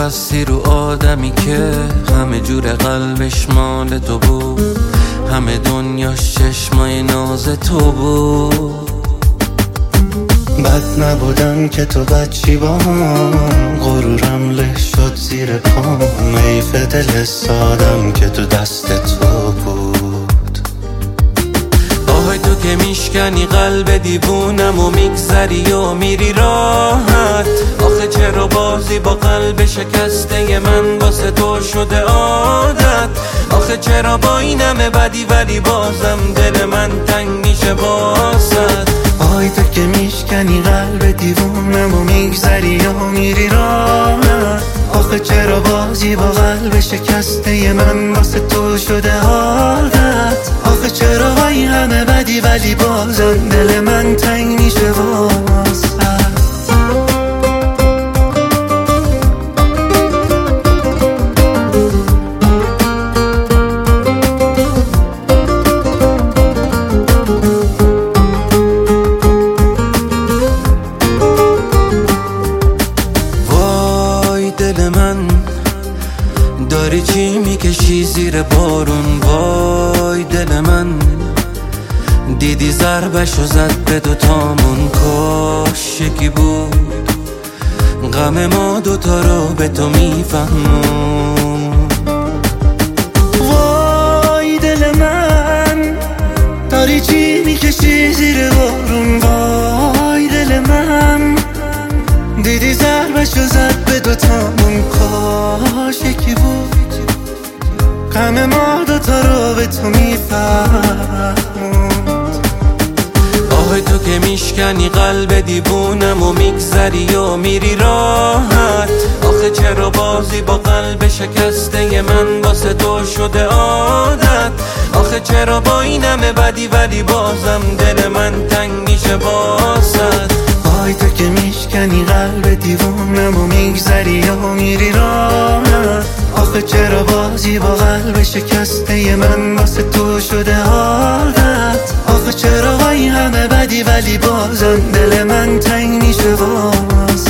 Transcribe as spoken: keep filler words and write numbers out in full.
بستی رو آدمی که همه جور قلبش مال تو بود، همه دنیاش چشمای ناز تو بود. بد نبودم که تو بچی با هم، غرورم له شد زیر پام. حیف دل سادم که تو دست تو بود. آهای تو که میشکنی قلب دیوونم و میگذری و میری راحت. آخه چرا بازی با قلب شکسته من واسه تو شده عادت؟ آخه چرا با این همه بدی ولی بازم دل من تنگ میشه واسط؟ آهای تو که میشکنی قلب دیوونم و میگذری و میری راحت. آخه چرا بازی با قلب شکسته من واسه تو شده عادت؟ آخه چرا با این همه بدی ولی بازم دل من تنگ میشه واسه؟ دل من داری چی میکشی زیر بارون؟ وای دل من دیدی ضربشو زد به دوتامون، کاش یکی بود غم ما دوتا رو به تو میفهمون. وای دل من داری چی میکشی زیر بارون؟ وای دل من دیدی ضربشو زد به دوتامون، کاش یکی بود غم ما دوتا رو به تو میفهموند. آهای تو که میشکنی قلب دیوونم و میگذری و میری راحت. آخه چرا بازی با قلب شکسته من واسه تو شده عادت؟ آخه چرا با این همه بدی ولی بازم دل من تنگ میشه واسط؟ آهای تو که میشکنی قلب دیوونم و میگذری و میری راحت. آخه چرا بازی با قلب شکسته من واسه تو شده عادت؟ آخه چرا با این همه بدی ولی بازم دل من تنگ میشه واسه؟